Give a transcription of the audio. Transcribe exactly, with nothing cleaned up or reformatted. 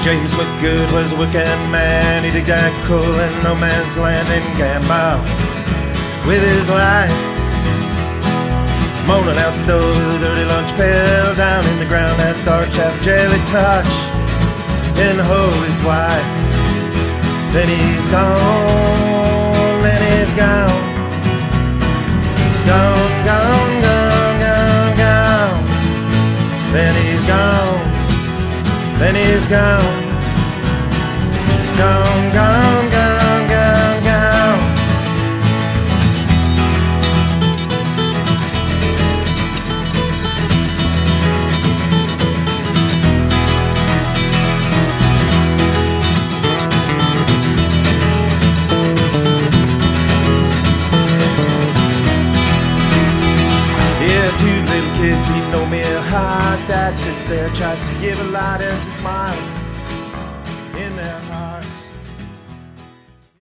James McGood was a wicked man. He did got cool in no man's land and gamble with his life. Moaning out the door with a dirty lunch pail down in the ground at the arch, have a jelly touch and hold his wife. Then he's gone, then he's gone, gone, gone, gone, gone, gone. Then he's gone, then he's gone, gone, gone, gone, gone, gone. Kids, he know me a heart that sits there, tries to give a light as it smiles in their heart.